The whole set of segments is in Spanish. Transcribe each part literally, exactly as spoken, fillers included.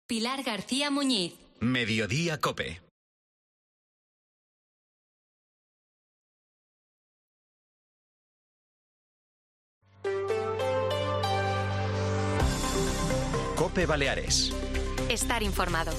Pilar García Muñiz. Mediodía COPE. COPE Baleares. Estar informado.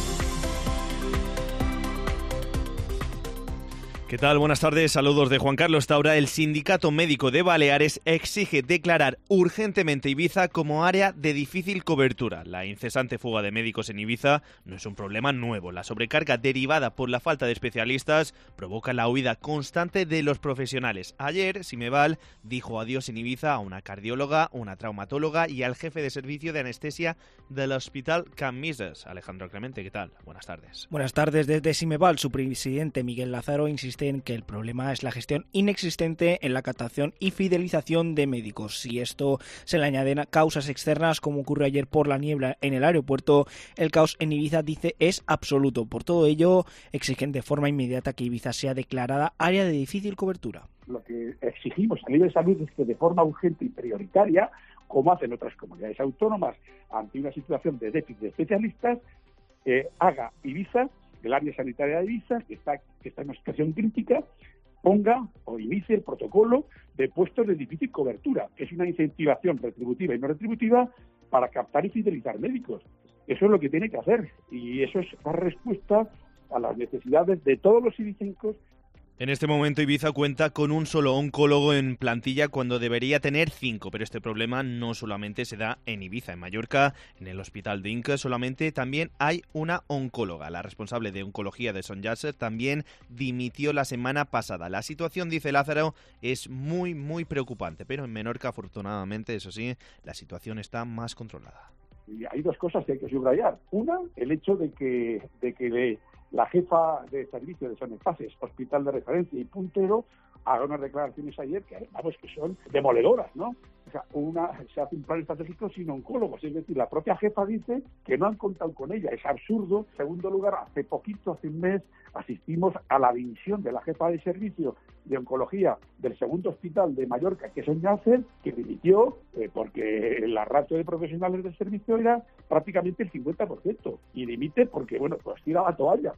¿Qué tal? Buenas tardes, saludos de Juan Carlos Taura. El Sindicato Médico de Baleares exige declarar urgentemente Ibiza como área de difícil cobertura. La incesante fuga de médicos en Ibiza no es un problema nuevo. La sobrecarga derivada por la falta de especialistas provoca la huida constante de los profesionales. Ayer, Simeval dijo adiós en Ibiza a una cardióloga, una traumatóloga y al jefe de servicio de anestesia del Hospital Can Misses. Alejandro Clemente, ¿qué tal? Buenas tardes. Buenas tardes. Desde Simeval, su presidente Miguel Lázaro insiste en que el problema es la gestión inexistente en la captación y fidelización de médicos. Si esto se le añaden causas externas, como ocurrió ayer por la niebla en el aeropuerto, el caos en Ibiza, dice, es absoluto. Por todo ello, exigen de forma inmediata que Ibiza sea declarada área de difícil cobertura. Lo que exigimos a nivel de salud es que de forma urgente y prioritaria, como hacen otras comunidades autónomas ante una situación de déficit de especialistas, eh, haga Ibiza, el área sanitaria de Ibiza, que está, que está en una situación crítica, ponga o inicie el protocolo de puestos de difícil cobertura, que es una incentivación retributiva y no retributiva para captar y fidelizar médicos. Eso es lo que tiene que hacer, y eso es dar respuesta a las necesidades de todos los ibicencos. En este momento Ibiza cuenta con un solo oncólogo en plantilla cuando debería tener cinco, pero este problema no solamente se da en Ibiza. En Mallorca, en el Hospital de Inca, solamente también hay una oncóloga. La responsable de oncología de Son Llàtzer también dimitió la semana pasada. La situación, dice Lázaro, es muy, muy preocupante, pero en Menorca, afortunadamente, eso sí, la situación está más controlada. Y hay dos cosas que hay que subrayar. Una, el hecho de que, de que le, la jefa de servicio de Son Espases, hospital de referencia y puntero, haga unas declaraciones ayer que, vamos, que son demoledoras, ¿no? O sea, una, se hace un plan estratégico sin oncólogos, es decir, la propia jefa dice que no han contado con ella, es absurdo. En segundo lugar, hace poquito, hace un mes, asistimos a la dimisión de la jefa de servicio de oncología del segundo hospital de Mallorca, que es Son Llàtzer, que dimitió eh, porque el ratio de profesionales del servicio era prácticamente el cincuenta por ciento, y dimite porque, bueno, pues tira la toalla.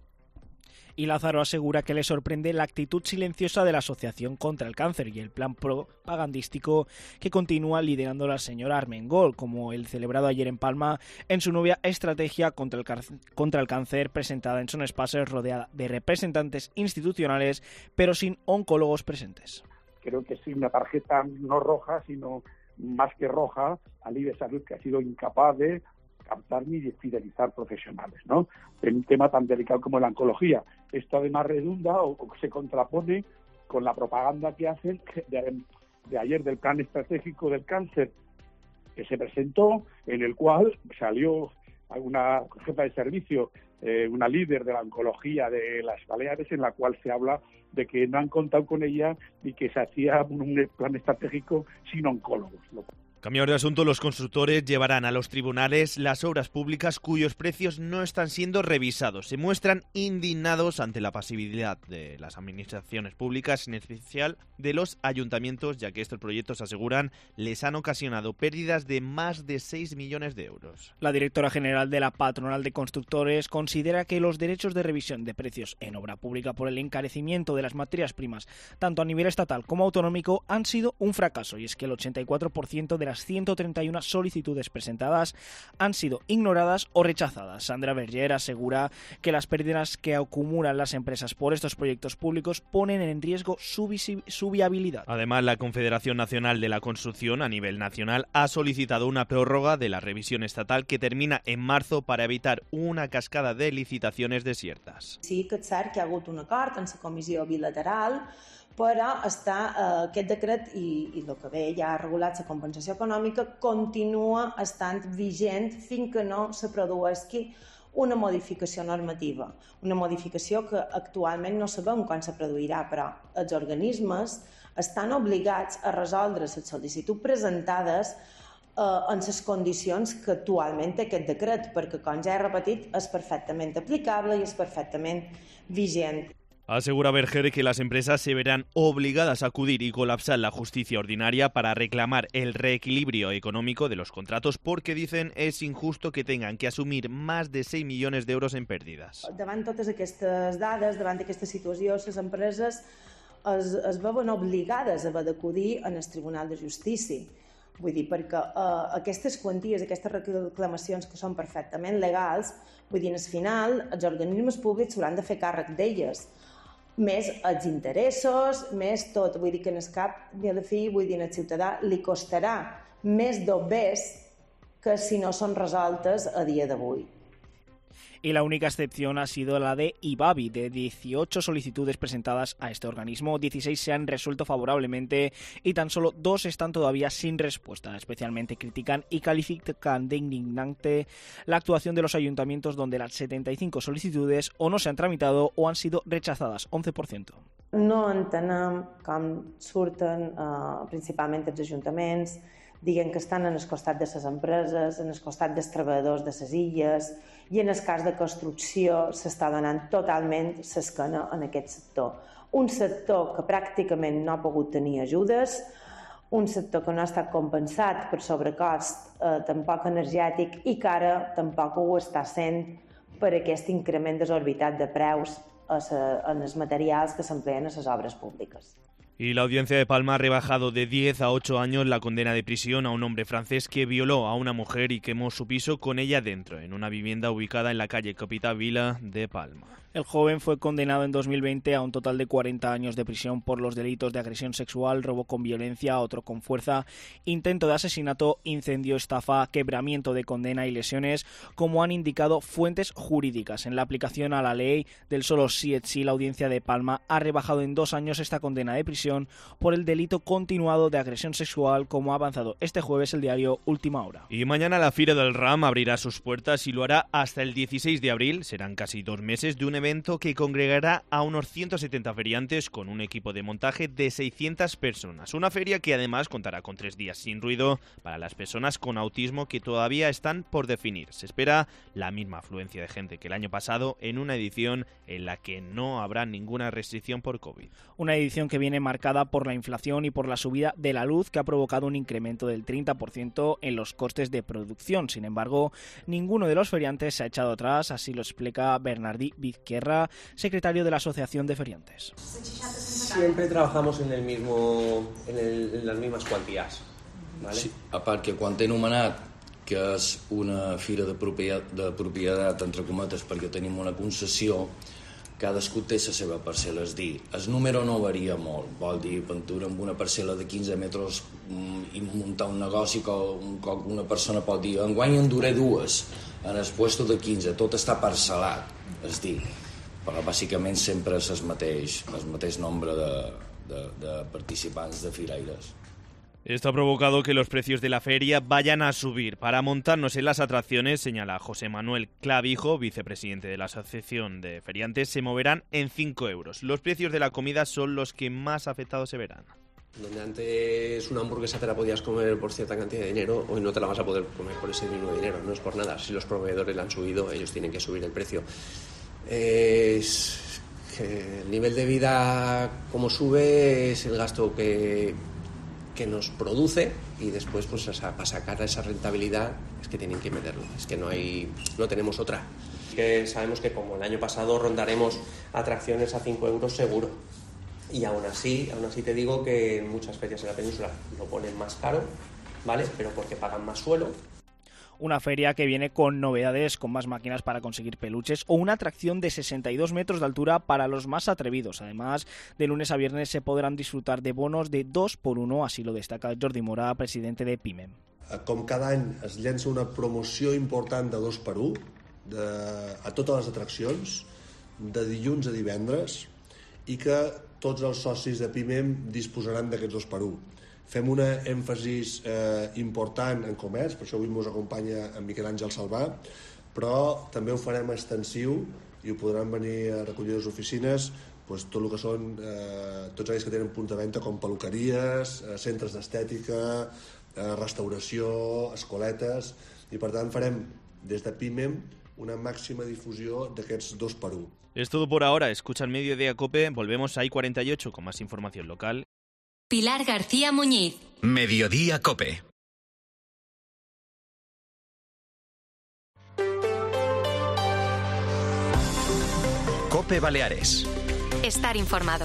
Y Lázaro asegura que le sorprende la actitud silenciosa de la Asociación contra el Cáncer y el plan propagandístico que continúa liderando la señora Armengol, como el celebrado ayer en Palma en su nueva estrategia contra el, contra el cáncer, presentada en Son Espases, rodeada de representantes institucionales, pero sin oncólogos presentes. Creo que es una tarjeta no roja, sino más que roja, al I B E Salud, que ha sido incapaz de captar ni de fidelizar profesionales, ¿no? En un tema tan delicado como la oncología. Esto además redunda o, o se contrapone con la propaganda que hacen de, de ayer del plan estratégico del cáncer que se presentó, en el cual salió una jefa de servicio, eh, una líder de la oncología de las Baleares, en la cual se habla de que no han contado con ella y que se hacía un, un plan estratégico sin oncólogos. Cambiando de asunto, los constructores llevarán a los tribunales las obras públicas cuyos precios no están siendo revisados. Se muestran indignados ante la pasividad de las administraciones públicas, en especial de los ayuntamientos, ya que estos proyectos, aseguran, les han ocasionado pérdidas de más de seis millones de euros. La directora general de la Patronal de Constructores considera que los derechos de revisión de precios en obra pública por el encarecimiento de las materias primas, tanto a nivel estatal como autonómico, han sido un fracaso, y es que el ochenta y cuatro por ciento de las ciento treinta y una solicitudes presentadas han sido ignoradas o rechazadas. Sandra Berger asegura que las pérdidas que acumulan las empresas por estos proyectos públicos ponen en riesgo su, visi- su viabilidad. Además, la Confederación Nacional de la Construcción a nivel nacional ha solicitado una prórroga de la revisión estatal que termina en marzo para evitar una cascada de licitaciones desiertas. Sí que és cert que hi ha hagut un acord en la comissió bilateral, però està, eh, aquest decret i, i el que ve ja ha regulat la compensació econòmica continua estant vigent fins que no se produeixi una modificació normativa, una modificació que actualment no sabem quan se produirà, però els organismes estan obligats a resoldre les sol·licituds presentades eh, en les condicions que actualment té aquest decret, perquè, com ja he repetit, és perfectament aplicable i és perfectament vigent. Asegura Berger que las empresas se verán obligadas a acudir y colapsar la justicia ordinaria para reclamar el reequilibrio económico de los contratos porque, dicen, es injusto que tengan que asumir más de seis millones d'euros en pèrdides. Davant totes aquestes dades, davant d'aquesta situació, les empreses es, es veuen obligades a haver d'acudir en el Tribunal de Justícia. Vull dir, perquè uh, aquestes quanties, aquestes reclamacions que són perfectament legals, vull dir, al final els organismes públics s'hauran de fer càrrec d'elles. Més els interessos, més tot. Vull dir que en el cap i a la fi, vull dir, al ciutadà li costarà més dobbers que si no són resoltes a dia d'avui. Y la única excepción ha sido la de Ibavi. De dieciocho solicitudes presentadas a este organismo, dieciséis se han resuelto favorablemente y tan solo dos están todavía sin respuesta. Especialmente critican y califican de indignante la actuación de los ayuntamientos, donde las setenta y cinco solicitudes o no se han tramitado o han sido rechazadas, once por ciento. No entenem com surten eh, principalment els ajuntaments, diguen que estan en el costat de les empreses, en el costat dels treballadors de les illes, i en el cas de construcció s'està donant totalment l'esquena en aquest sector. Un sector que pràcticament no ha pogut tenir ajudes, un sector que no ha estat compensat per sobrecost eh, tampoc energètic i que ara tampoc ho està sent per aquest increment desorbitat de preus a sa, en els materials que s'empleen a les obres públiques. Y la audiencia de Palma ha rebajado de diez a ocho años la condena de prisión a un hombre francés que violó a una mujer y quemó su piso con ella dentro, en una vivienda ubicada en la calle Capità Vila de Palma. El joven fue condenado en dos mil veinte a un total de cuarenta años de prisión por los delitos de agresión sexual, robo con violencia, otro con fuerza, intento de asesinato, incendio, estafa, quebramiento de condena y lesiones, como han indicado fuentes jurídicas. En la aplicación a la ley del solo sí es sí, la audiencia de Palma ha rebajado en dos años esta condena de prisión por el delito continuado de agresión sexual, como ha avanzado este jueves el diario Última Hora. Y mañana la Fira del Ram abrirá sus puertas y lo hará hasta el dieciséis de abril. Serán casi dos meses de un evento que congregará a unos ciento setenta feriantes con un equipo de montaje de seiscientas personas. Una feria que además contará con tres días sin ruido para las personas con autismo que todavía están por definir. Se espera la misma afluencia de gente que el año pasado en una edición en la que no habrá ninguna restricción por COVID. Una edición que viene marcada por la inflación y por la subida de la luz, que ha provocado un incremento del treinta por ciento en los costes de producción. Sin embargo, ninguno de los feriantes se ha echado atrás, así lo explica Bernardí Vizquerra, secretario de la Asociación de Feriantes. Siempre trabajamos en el mismo, en, el, en las mismas cuantías, ¿vale? Sí, a part que quan t'he anomenat que és una fira de propietat, de propietat entre cometes, perquè tenim una concessió, cadascú té la seva parcel·la, és dir, el número no varia molt, vol dir, aventura amb una parcel·la de quinze metres i muntar un negoci que un cop una persona pot dir, enguany en duré dues, en el puesto de quinze, tot està parcel·lat, és dir, però bàsicament sempre és el mateix, el mateix nombre de, de, de participants de firaires. Esto ha provocado que los precios de la feria vayan a subir. Para montarnos en las atracciones, señala José Manuel Clavijo, vicepresidente de la Asociación de Feriantes, se moverán en cinco euros. Los precios de la comida son los que más afectados se verán. Donde antes una hamburguesa te la podías comer por cierta cantidad de dinero, hoy no te la vas a poder comer por ese mismo dinero, no es por nada. Si los proveedores la han subido, ellos tienen que subir el precio. Es que el nivel de vida, como sube, es el gasto que... que nos produce y después pues para sacar esa rentabilidad es que tienen que meterlo, es que no hay, no tenemos otra. Que sabemos que como el año pasado rondaremos atracciones a cinco euros seguro y aún así, aún así te digo que en muchas ferias en la península lo ponen más caro, ¿vale? Pero porque pagan más suelo. Una feria que viene con novedades, con más máquinas para conseguir peluches o una atracción de sesenta y dos metros de altura para los más atrevidos. Además, de lunes a viernes se podrán disfrutar de bonos de dos por uno, así lo destaca Jordi Mora, presidente de PIMEM. Com cada any es llença una promoció important de dos per u de, a totes les atraccions, de dilluns a divendres, i que tots els socis de PIMEM disposaran d'aquests dos per u. Fem una èmfasis eh, important en comerç, per això avui ens acompanya en Miquel Àngel Salvà, però també ho farem extensiu i ho podran venir a recollir les oficines doncs, tot el que són eh, tots aquells que tenen punts de venda com peluqueries, eh, centres d'estètica, eh, restauració, escoletes, i per tant farem des de PIMEM una màxima difusió d'aquests dos per un. Es todo por ahora. Escuchan Mediodía Cope. Volvemos a I cuarenta y ocho con más información local. Pilar García Muñiz. Mediodía Cope. Cope Baleares. Estar informado.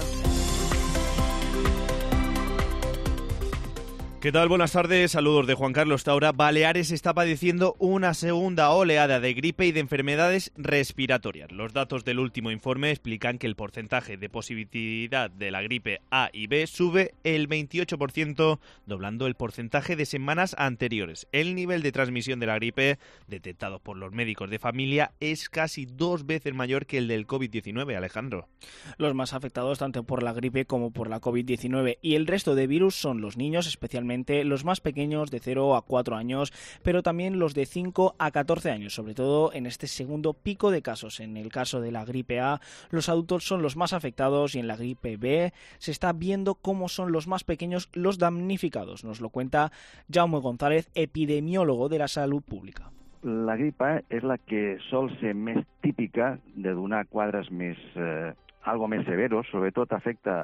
¿Qué tal? Buenas tardes, saludos de Juan Carlos Taura. Baleares está padeciendo una segunda oleada de gripe y de enfermedades respiratorias. Los datos del último informe explican que el porcentaje de positividad de la gripe A y B sube el veintiocho por ciento, doblando el porcentaje de semanas anteriores. El nivel de transmisión de la gripe, detectado por los médicos de familia, es casi dos veces mayor que el del COVID diecinueve, Alejandro. Los más afectados tanto por la gripe como por la COVID diecinueve y el resto de virus son los niños, especialmente los más pequeños de cero a cuatro años, pero también los de cinco a catorce años, sobre todo en este segundo pico de casos. En el caso de la gripe A, los adultos son los más afectados y en la gripe B se está viendo cómo son los más pequeños los damnificados. Nos lo cuenta Jaume González, epidemiólogo de la Salud Pública. La gripe és la que sol ser més típica de donar quadres més eh, algo més severos, sobretot afecta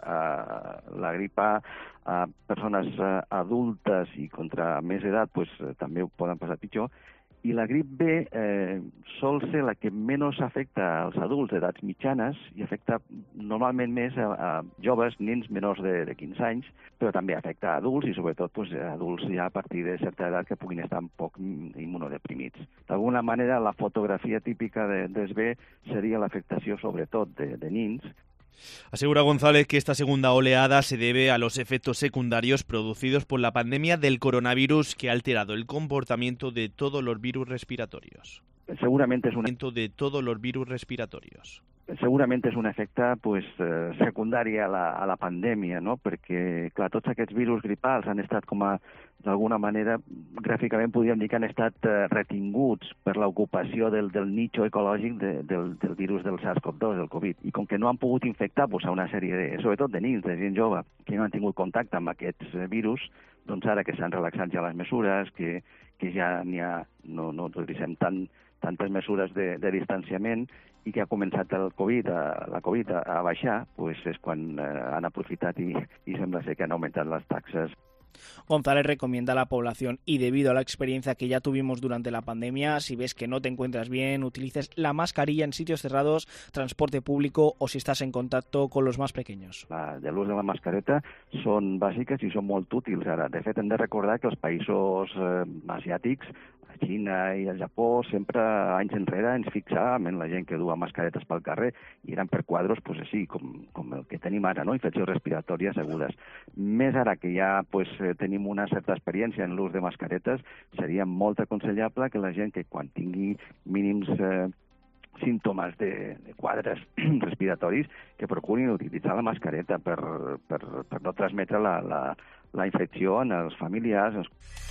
a la gripa a persones adultes i contra més edat pues, també ho poden passar pitjor. I la grip B eh, sol ser la que menys afecta als adults d'edats mitjanes i afecta normalment més a, a joves, nens menors de, de quinze anys, però també afecta a adults i sobretot pues, a adults ja a partir de certa edat que puguin estar un poc immunodeprimits. D'alguna manera, la fotografia típica de, dels B seria l'afectació sobretot de, de nens. Asegura González que esta segunda oleada se debe a los efectos secundarios producidos por la pandemia del coronavirus que ha alterado el comportamiento de todos los virus respiratorios. Segurament és un de todos los virus respiratorios. Segurament és un efecte pues, eh, secundari a la, a la pandèmia, no? Perquè, clar, tots aquests virus gripals han estat com a, d'alguna manera, gràficament podríem dir que han estat eh, retinguts per l'ocupació del, del nicho ecològic de, del, del virus del SARS CoV dos, del Covid. I com que no han pogut infectar pues, a una sèrie, de, sobretot de nens, de gent jove, que no han tingut contacte amb aquests virus, doncs ara que s'han relaxat ja les mesures, que, que ja n'hi ha, no, no utilitzem tant, tantes mesures de, de distanciament i que ha començat el COVID, a, la Covid a, a baixar, pues és quan eh, han aprofitat i, i sembla ser que han augmentat les taxes. González recomienda a la población y debido a la experiencia que ya tuvimos durante la pandemia, si ves que no te encuentras bien, utilices la mascarilla en sitios cerrados, transporte público o si estás en contacto con los más pequeños. La, de l'ús de la mascareta són bàsiques i són molt útils ara. De fet, hem de recordar que els països eh, asiàtics, a Xina i al Japó, sempre anys enrere ens fixàvem en la gent que dua mascaretes pel carrer i eren per quadros pues, així, com, com el que tenim ara, no? Infeccions respiratòries agudes. Més ara que ja pues, tenim una certa experiència en l'ús de mascaretes, seria molt aconsellable que la gent que quan tingui mínims eh, símptomes de, de quadres respiratoris que procurin utilitzar la mascareta per, per, per no transmetre la, la, la infecció en els familiars.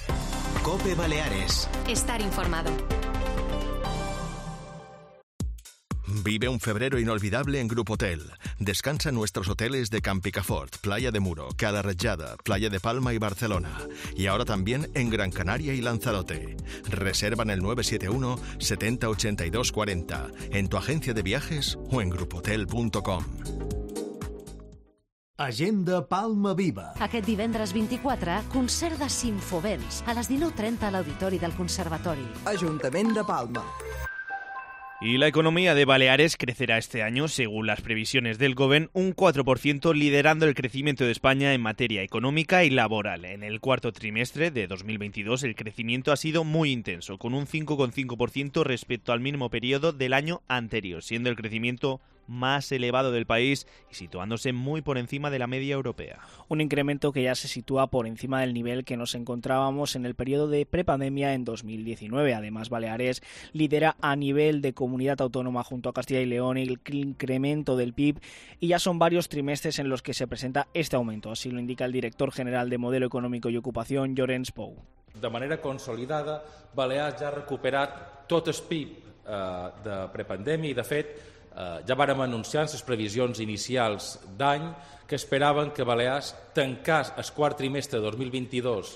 Cope Baleares. Estar informado. Vive un febrero inolvidable en Grupo Hotel. Descansa en nuestros hoteles de Campicafort, Playa de Muro, Cala Ratjada, Playa de Palma y Barcelona. Y ahora también en Gran Canaria y Lanzarote. Reserva en el nueve siete uno setenta ochenta y dos cuarenta, en tu agencia de viajes o en grupohotel punto com. Agenda Palma Viva. Aquest divendres vint-i-quatre, concert de Sinfovents, a les dinou trenta a l'Auditori del Conservatori. Ajuntament de Palma. Y la economía de Baleares crecerá este año, según las previsiones del Govern, un cuatro por ciento, liderando el crecimiento de España en materia económica y laboral. En el cuarto trimestre de dos mil veintidós, el crecimiento ha sido muy intenso, con un cinco coma cinco por ciento respecto al mismo periodo del año anterior, siendo el crecimiento más elevado del país y situándose muy por encima de la media europea. Un incremento que ya se sitúa por encima del nivel que nos encontrábamos en el periodo de prepandemia en dos mil diecinueve. Además, Baleares lidera a nivel de comunidad autónoma junto a Castilla y León el incremento del P I B y ya son varios trimestres en los que se presenta este aumento. Así lo indica el director general de Modelo Económico y Ocupación, Llorenç Pou. De manera consolidada, Balears ja ha recuperat tot el P I B eh, de prepandèmia i, de fet, eh, ja vàrem anunciar en les previsions inicials d'any que esperaven que Balears tancés el quart trimestre de dos mil vint-i-dos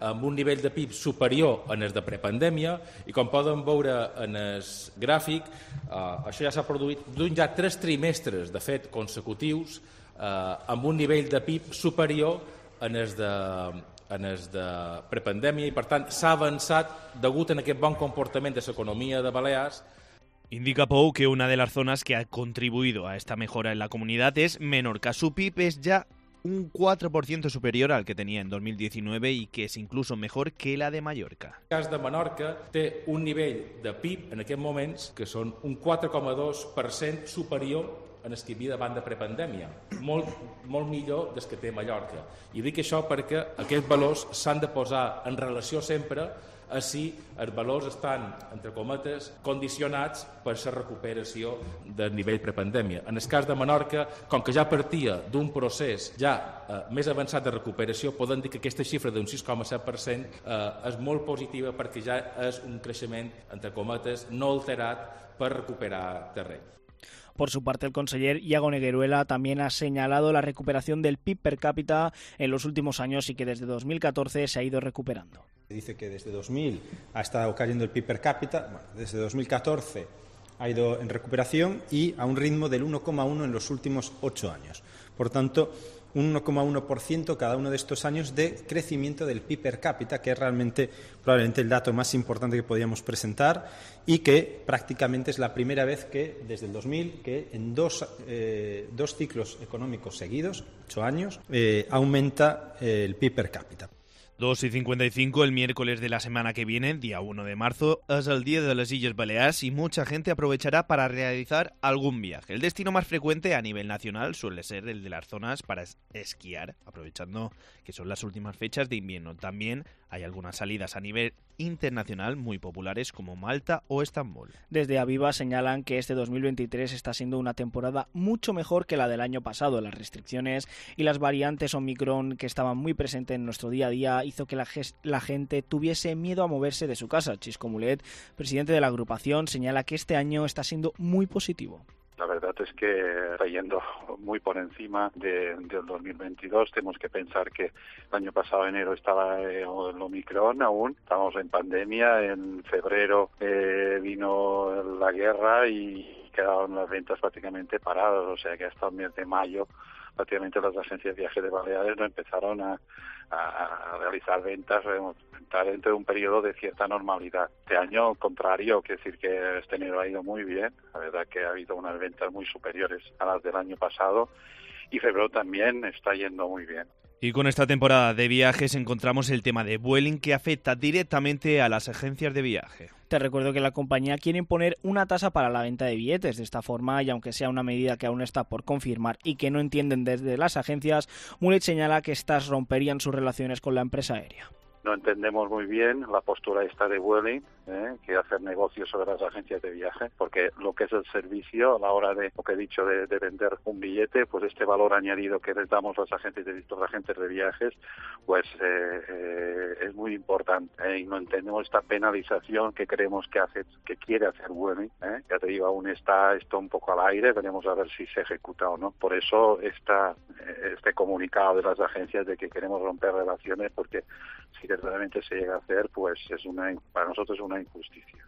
amb un nivell de P I B superior en el de prepandèmia i com poden veure en el gràfic, eh, això ja s'ha produït d'un ja tres trimestres, de fet, consecutius, eh, amb un nivell de P I B superior en el de, en el de prepandèmia i, per tant, s'ha avançat degut a aquest bon comportament de l'economia de Balears. Indica Pou que una de las zonas que ha contribuido a esta mejora en la comunidad es Menorca. Su P I B es ya un cuatro por ciento superior al que tenía en dos mil diecinueve y que es incluso mejor que la de Mallorca. El cas de Menorca té un nivell de P I B en aquests moments que són un quatre coma dos per cent superior en el que hi havia davant de prepandèmia, molt, molt millor des que té Mallorca. I dic això perquè aquests valors s'han de posar en relació sempre a si els valors estan, entre cometes, condicionats per la recuperació del nivell prepandèmia. En el cas de Menorca, com que ja partia d'un procés ja eh, més avançat de recuperació, podem dir que aquesta xifra d'un sis coma set per cent eh, és molt positiva perquè ja és un creixement, entre cometes, no alterat per recuperar terreny. Por su parte, el conseller Iago Negueruela también ha señalado la recuperación del P I B per cápita en los últimos años y que desde dos mil catorce se ha ido recuperando. Dice que desde dos mil ha estado cayendo el P I B per cápita, bueno, desde dos mil catorce ha ido en recuperación y a un ritmo del uno coma uno en los últimos ocho años. Por tanto, un uno coma uno por ciento cada uno de estos años de crecimiento del P I B per cápita, que es realmente probablemente el dato más importante que podríamos presentar y que prácticamente es la primera vez que desde el dos mil que en dos, eh, dos ciclos económicos seguidos, ocho años, eh, aumenta eh, el P I B per cápita. dos y cincuenta y cinco, el miércoles de la semana que viene, día uno de marzo, es el Día de las Illes Baleares y mucha gente aprovechará para realizar algún viaje. El destino más frecuente a nivel nacional suele ser el de las zonas para esquiar, aprovechando que son las últimas fechas de invierno. También hay algunas salidas a nivel internacional muy populares como Malta o Estambul. Desde Aviva señalan que este dos mil veintitrés está siendo una temporada mucho mejor que la del año pasado. Las restricciones y las variantes Omicron que estaban muy presentes en nuestro día a día hizo que la, la gente tuviese miedo a moverse de su casa. Chisco Mulet, presidente de la agrupación, señala que este año está siendo muy positivo. La verdad es que está yendo muy por encima de, del dos mil veintidós. Tenemos que pensar que el año pasado, enero, estaba eh, el Omicron aún. Estamos en pandemia. En febrero eh, vino la guerra y quedaron las ventas prácticamente paradas. O sea que hasta el mes de mayo prácticamente las agencias de viaje de Baleares no empezaron a, a, a realizar ventas, entrar dentro de un periodo de cierta normalidad. Este año, al contrario, quiere decir que este enero ha ido muy bien. La verdad que ha habido unas ventas muy superiores a las del año pasado y febrero también está yendo muy bien. Y con esta temporada de viajes encontramos el tema de Vueling que afecta directamente a las agencias de viaje. Te recuerdo que la compañía quiere imponer una tasa para la venta de billetes. De esta forma, y aunque sea una medida que aún está por confirmar y que no entienden desde las agencias, Mulet señala que estas romperían sus relaciones con la empresa aérea. No entendemos muy bien la postura esta de Vueling, ¿eh? que hacer negocios sobre las agencias de viaje, porque lo que es el servicio a la hora de, lo que he dicho, de, de vender un billete, pues este valor añadido que les damos las agencias de, los agentes de viajes, pues eh, eh, es muy importante, ¿eh? y no entendemos esta penalización que creemos que hace, que quiere hacer Vueling, ¿eh? Ya te digo, aún está esto un poco al aire, veremos a ver si se ejecuta o no. Por eso esta, este comunicado de las agencias de que queremos romper relaciones, porque si verdaderamente se llega a hacer, pues es una, para nosotros es una injusticia.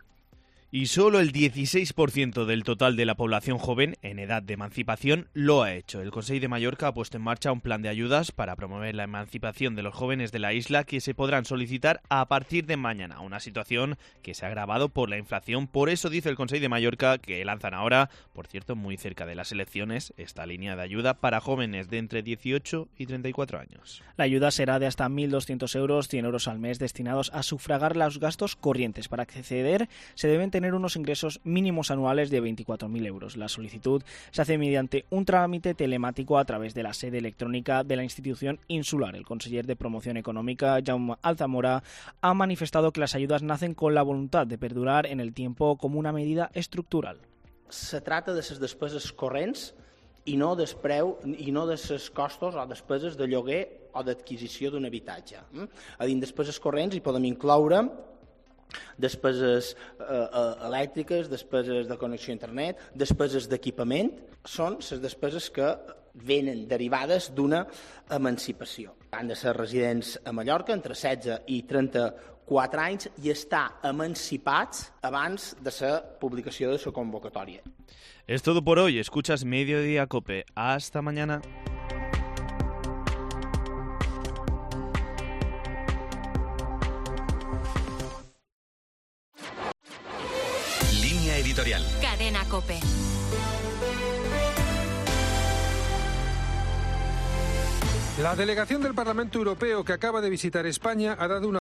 Y solo el dieciséis por ciento del total de la población joven en edad de emancipación lo ha hecho. El Consell de Mallorca ha puesto en marcha un plan de ayudas para promover la emancipación de los jóvenes de la isla que se podrán solicitar a partir de mañana, una situación que se ha agravado por la inflación. Por eso dice el Consell de Mallorca que lanzan ahora, por cierto muy cerca de las elecciones, esta línea de ayuda para jóvenes de entre dieciocho y treinta y cuatro años. La ayuda será de hasta mil doscientos euros, cien euros al mes, destinados a sufragar los gastos corrientes. Para acceder se deben tener unos ingresos mínimos anuales de veinticuatro mil euros. La solicitud se hace mediante un trámite telemático a través de la sede electrónica de la institución insular. El conseller de Promoción Económica, Jaume Alzamora, ha manifestado que las ayudas nacen con la voluntad de perdurar en el tiempo como una medida estructural. Se trata de les despeses corrents i no dels preu i no de les costos o despeses de lloguer o d'adquisició d'un habitatge. A dins despeses corrents hi podem incloure despeses eh, elèctriques, despeses de connexió a internet, despeses d'equipament. Són les despeses que venen derivades d'una emancipació. Han de ser residents a Mallorca entre setze i trenta-quatre anys i estar emancipats abans de la publicació de la convocatòria. Es todo por hoy. Escuchas Mediodía Cope. Hasta mañana. Línea editorial. Cadena Cope. La delegación del Parlamento Europeo que acaba de visitar España ha dado una